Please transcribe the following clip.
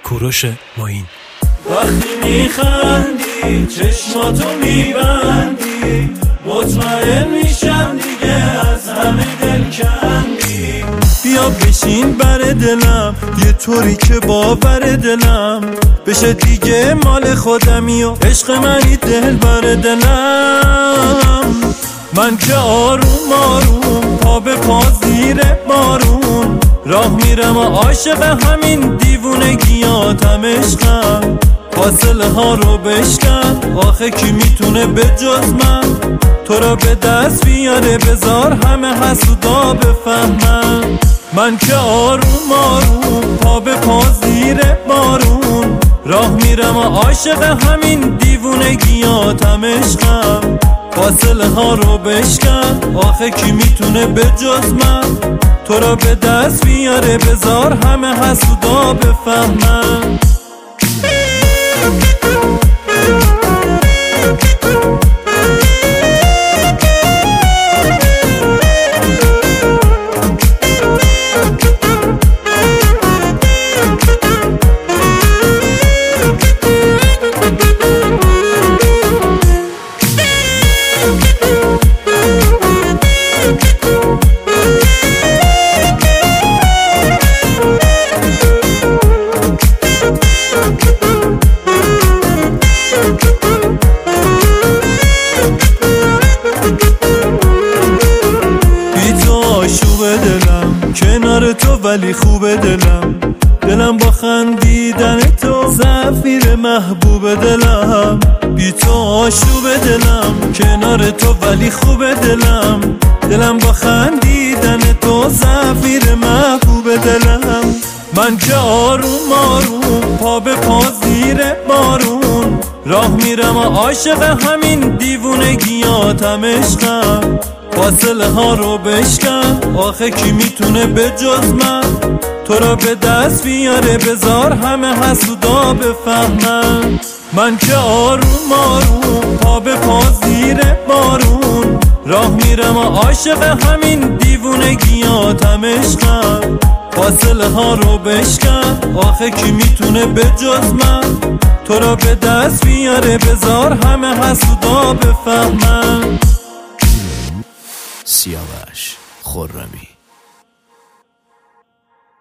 کوروش معین. وقتی میخندی چشماتو میبندی، مطمئن میشم دیگه از همه دل کندی. بیا بشین بر دلم یه طوری که باور دلم بشه دیگه مال خودمی و عشق منی دل بر دلم. من که آروم آروم پا به پا زیر بارون راه میرم و عاشق همین دیوونگیاتم عشقم. فاصله ها رو بشکن آخه کی میتونه به جز من تو را به دست بیاره، بذار همه حسودا بفهمن. من که آروم آروم پا به پا زیر بارون راه میرم و عاشق همین دیوونگیاتم عشقم. فاصله ها رو بشکن آخه کی میتونه به جز من تو را به دست بیاره، بذار همه حسودا بفهمن. دلم کنار تو ولی خوبه دلم با خندیدن تو زفیر محبوب دلم. بی تو آشوب دلم کنار تو ولی خوبه دلم با خندیدن تو زفیر محبوب دلم. من که آروم آروم پا به پا زیر بارون راه میرم و عاشق همین دیوونگیاتم عشقم. فاصله ها رو بشکن آخه کی میتونه به جز من تو را به دست بیاره، بذار همه حسودا بفهمن. من که آروم آروم پا به پا زیر بارون راه میرم و عاشق همین دیوونگیاتم عشقم. فاصله ها رو بشکن آخه کی میتونه به جز من تو را به دست بیاره، بذار همه حسودا بفهمن. سیاوش خرمی.